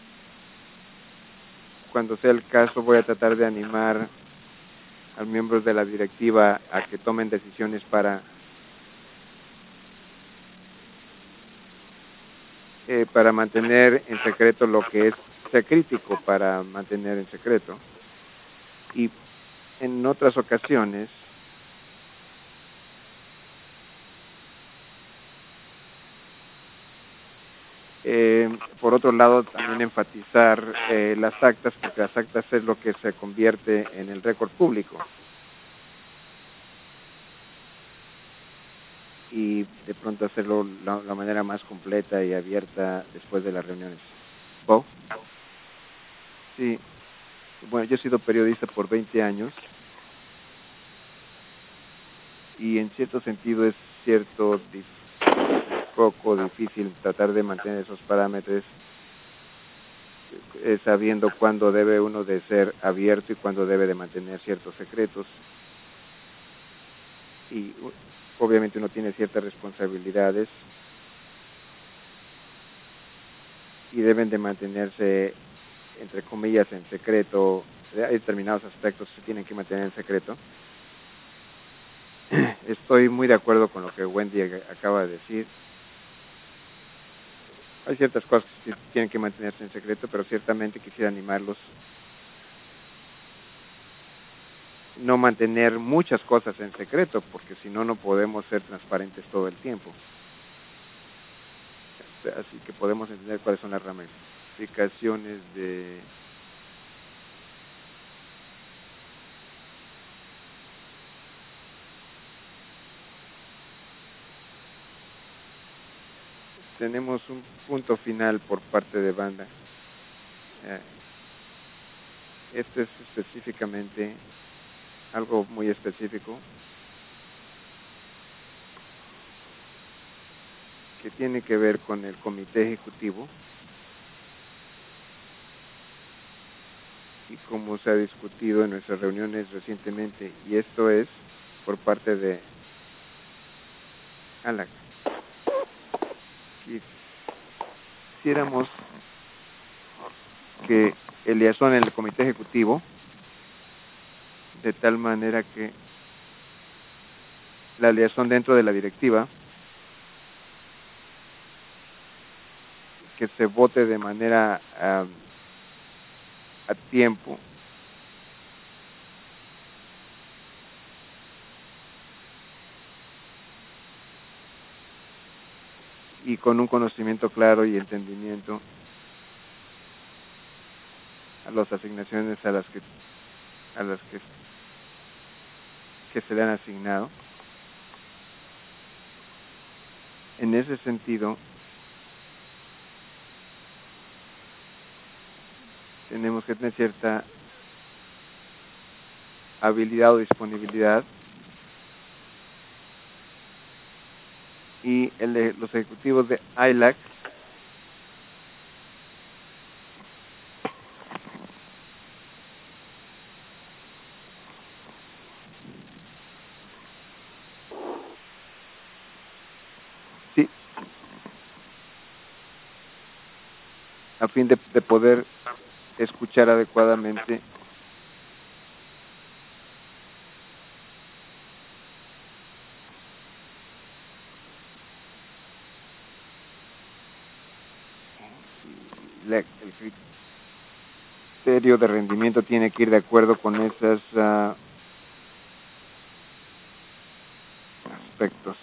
cuando sea el caso voy a tratar de animar a los miembros de la directiva a que tomen decisiones para eh, para mantener en secreto lo que es ser crítico para mantener en secreto. Y en otras ocasiones Eh, por otro lado, también enfatizar eh, las actas, porque las actas es lo que se convierte en el récord público. Y de pronto hacerlo la, la manera más completa y abierta después de las reuniones. ¿Bo? Sí. Bueno, yo he sido periodista por veinte años. Y en cierto sentido es cierto, dif poco difícil tratar de mantener esos parámetros. Eh, sabiendo cuándo debe uno de ser abierto y cuándo debe de mantener ciertos secretos. Y obviamente uno tiene ciertas responsabilidades y deben de mantenerse, entre comillas, en secreto. Hay determinados aspectos que se tienen que mantener en secreto. Estoy muy de acuerdo con lo que Wendy acaba de decir. Hay ciertas cosas que tienen que mantenerse en secreto, pero ciertamente quisiera animarlos no mantener muchas cosas en secreto, porque si no, no podemos ser transparentes todo el tiempo. Así que podemos entender cuáles son las ramificaciones de tenemos un punto final por parte de banda. Eh, este es específicamente algo muy específico que tiene que ver con el comité ejecutivo y como se ha discutido en nuestras reuniones recientemente, y esto es por parte de Alex. Quisiéramos que el liaison en el comité ejecutivo, de tal manera que la liaison dentro de la directiva, que se vote de manera um, a tiempo y con un conocimiento claro y entendimiento a las asignaciones a las que a las que, que se le han asignado. En ese sentido, tenemos que tener cierta habilidad o disponibilidad, y el de los ejecutivos de I L A C sí, a fin de, de poder escuchar adecuadamente la, el criterio de rendimiento tiene que ir de acuerdo con esos uh, aspectos.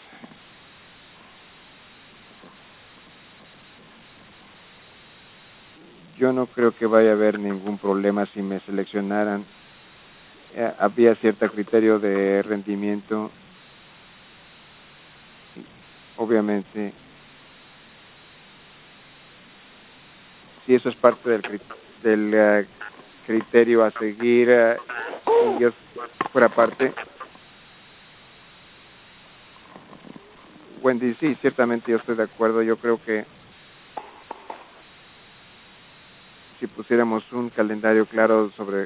Yo no creo que vaya a haber ningún problema si me seleccionaran. Eh, había cierto criterio de rendimiento. Obviamente, si eso es parte del, del uh, criterio a seguir, uh, y yo fuera parte, Wendy, sí, ciertamente yo estoy de acuerdo. Yo creo que si pusiéramos un calendario claro sobre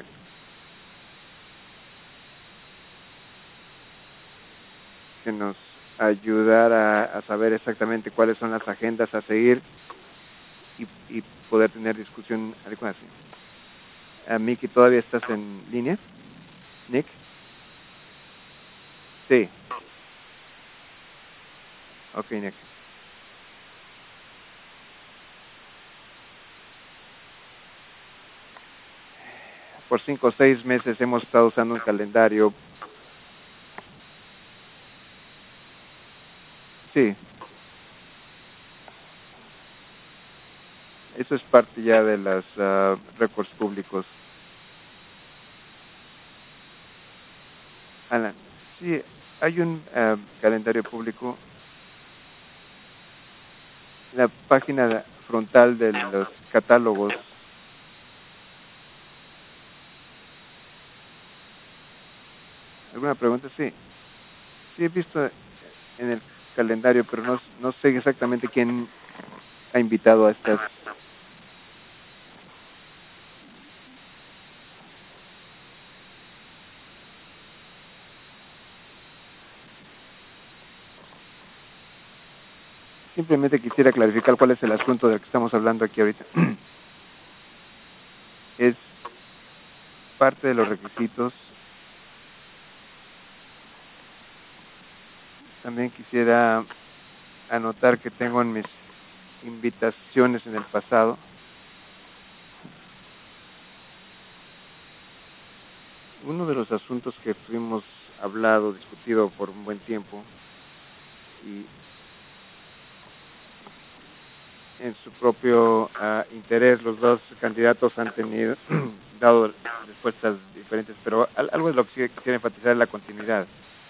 que nos ayudara a saber exactamente cuáles son las agendas a seguir y, y poder tener discusión adecuada. Uh, Miki, ¿todavía estás en línea? Nick. Sí. Ok, Nick. Por cinco o seis meses hemos estado usando un calendario. Sí. Eso es parte ya de los uh, récords públicos. Alan, sí, hay un uh, calendario público. La página frontal de los catálogos. ¿Alguna pregunta? Sí. Sí, he visto en el calendario, pero no, no sé exactamente quién ha invitado a estas. Simplemente quisiera clarificar cuál es el asunto del que estamos hablando aquí ahorita. Es parte de los requisitos. También quisiera anotar que tengo en mis invitaciones en el pasado uno de los asuntos que fuimos hablado, discutido por un buen tiempo, y en su propio uh, interés los dos candidatos han tenido dado respuestas diferentes, pero algo de lo que quisiera enfatizar es la continuidad.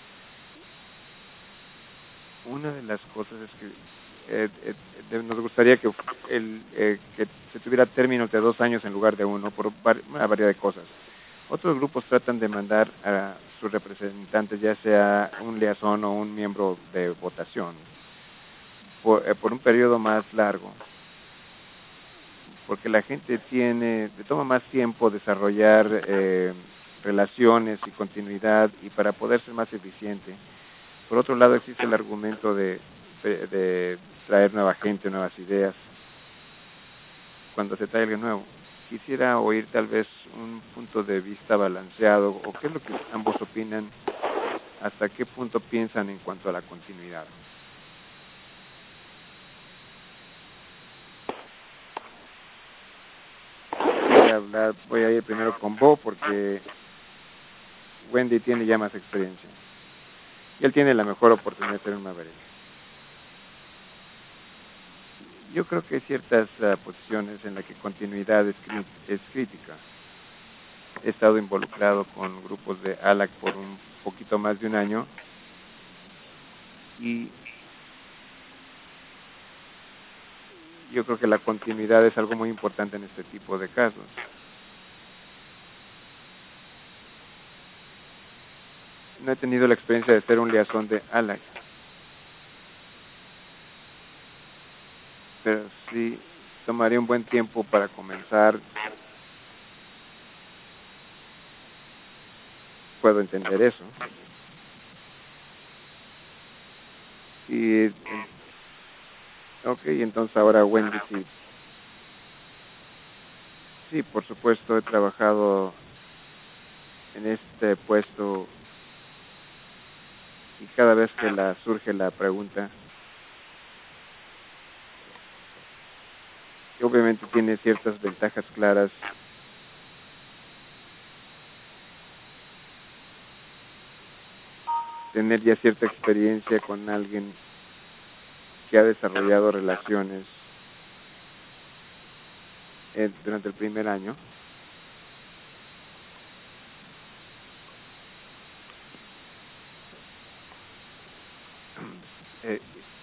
Una de las cosas es que eh, eh, nos gustaría que, el, eh, que se tuviera términos de dos años en lugar de uno, por una variedad de cosas. Otros grupos tratan de mandar a sus representantes, ya sea un liazón o un miembro de votación, por, eh, por un periodo más largo, porque la gente tiene, le toma más tiempo desarrollar eh, relaciones y continuidad, y para poder ser más eficiente. Por otro lado, existe el argumento de, de, de traer nueva gente, nuevas ideas. Cuando se trae alguien nuevo, quisiera oír tal vez un punto de vista balanceado, o qué es lo que ambos opinan, hasta qué punto piensan en cuanto a la continuidad. Voy a hablar, voy a ir primero con Bo, porque Wendy tiene ya más experiencia y él tiene la mejor oportunidad de ser un Maverick. Yo creo que hay ciertas uh, posiciones en las que continuidad es, cri es crítica. He estado involucrado con grupos de ALAC por un poquito más de un año y yo creo que la continuidad es algo muy importante en este tipo de casos. No he tenido la experiencia de ser un liaison de ALAC, pero sí tomaría un buen tiempo para comenzar. Puedo entender eso. Y, ok, entonces ahora Wendy, sí. Sí, por supuesto, he trabajado en este puesto y cada vez que la surge la pregunta, obviamente tiene ciertas ventajas claras. Tener ya cierta experiencia con alguien que ha desarrollado relaciones eh, durante el primer año. Eh,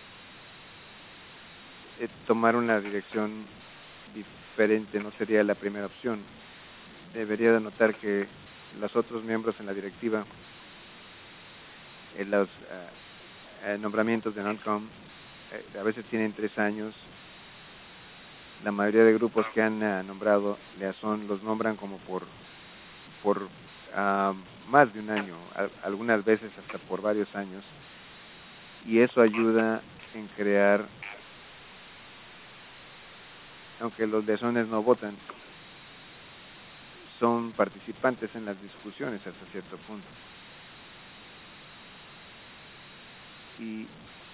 eh, tomar una dirección diferente no sería la primera opción. Debería de notar que los otros miembros en la directiva, eh, los uh, eh, nombramientos de NONCOM, eh, a veces tienen tres años. La mayoría de grupos que han uh, nombrado liaison los nombran como por por uh, más de un año, a, algunas veces hasta por varios años, y eso ayuda en crear, aunque los liaisones no votan, son participantes en las discusiones hasta cierto punto. Y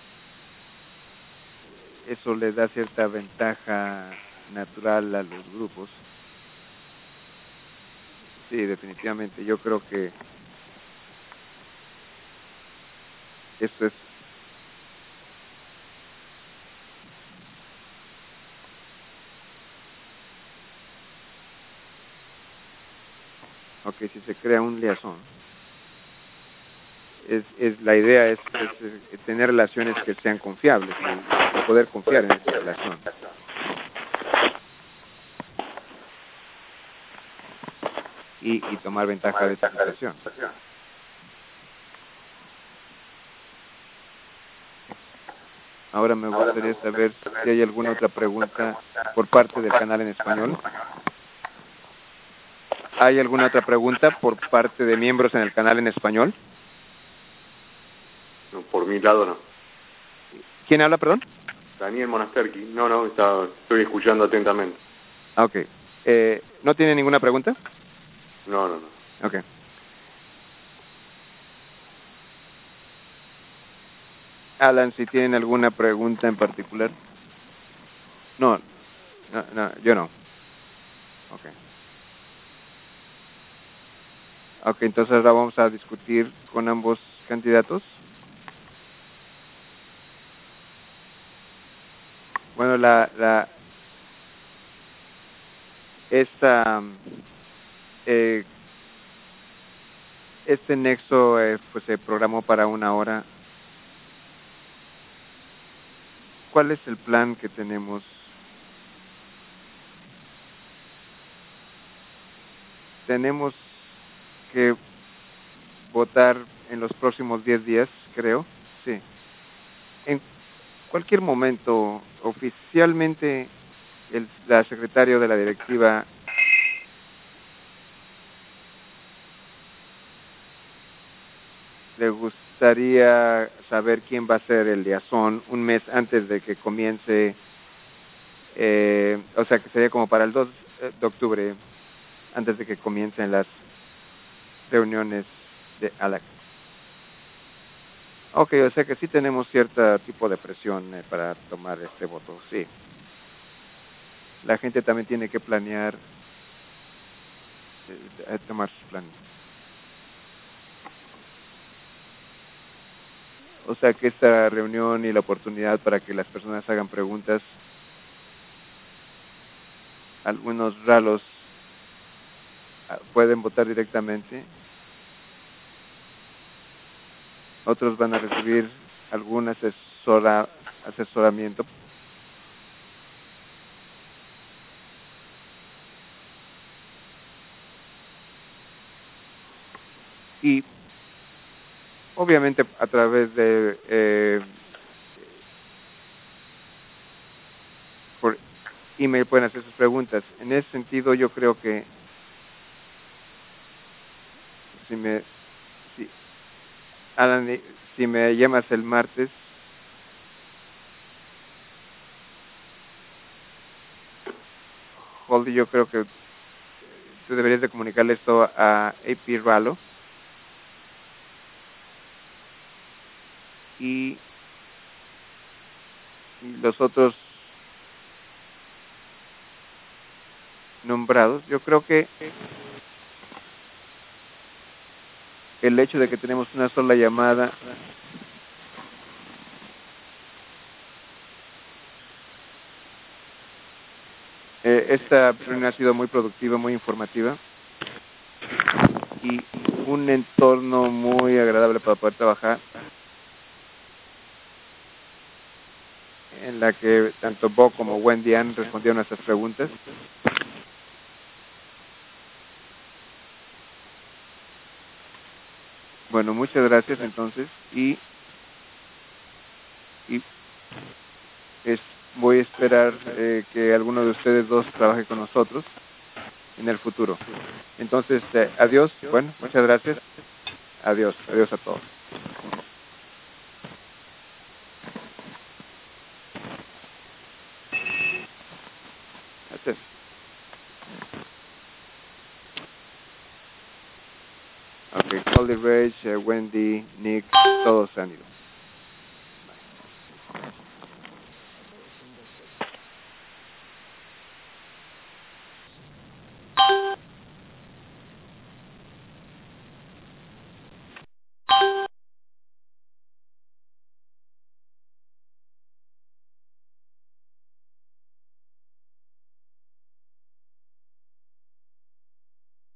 eso les da cierta ventaja natural a los grupos. Sí, definitivamente. Yo creo que esto es ok, si se crea un liaison, es, es la idea es, es, es tener relaciones que sean confiables y poder confiar en esa relación. Y, y tomar ventaja de esa situación. Ahora me gustaría saber si hay alguna otra pregunta por parte del canal en español. ¿Hay alguna otra pregunta por parte de miembros en el canal en español? No, por mi lado no. ¿Quién habla, perdón? Daniel Monasterki. No, no, está, estoy escuchando atentamente. Ah, ok. Eh, ¿No tiene ninguna pregunta? No, no, no. Ok. Alan, si tienen alguna pregunta en particular. No, no, no, yo no. Ok. Ok, entonces ahora vamos a discutir con ambos candidatos. Bueno, la, la, esta, eh, este nexo eh, pues se programó para una hora. ¿Cuál es el plan que tenemos? Tenemos que votar en los próximos diez días, creo. Sí. En cualquier momento, oficialmente, el la secretario de la directiva le gustaría saber quién va a ser el liaison un mes antes de que comience, eh, o sea, que sería como para el dos de octubre, antes de que comiencen las reuniones de ALAC. Ok, o sea que sí tenemos cierto tipo de presión eh, para tomar este voto, sí. La gente también tiene que planear, eh, tomar sus planes. O sea que esta reunión y la oportunidad para que las personas hagan preguntas algunos ralos uh, pueden votar directamente, otros van a recibir algún asesora, asesoramiento. Y obviamente a través de eh, por email pueden hacer sus preguntas. En ese sentido, yo creo que si me si Alan, si me llamas el martes, Holly, yo creo que tú deberías de comunicarle esto a A P Ralo y, y los otros nombrados. Yo creo que el hecho de que tenemos una sola llamada eh, esta reunión ha sido muy productiva, muy informativa y un entorno muy agradable para poder trabajar, en la que tanto Bob como Wendy han respondido a nuestras preguntas. Bueno, muchas gracias entonces y, y es, voy a esperar eh, que alguno de ustedes dos trabaje con nosotros en el futuro. Entonces, eh, adiós, bueno, muchas gracias, adiós, adiós a todos. That's it. Okay, Holly, Rage, uh, Wendy, Nick, todos se han ido.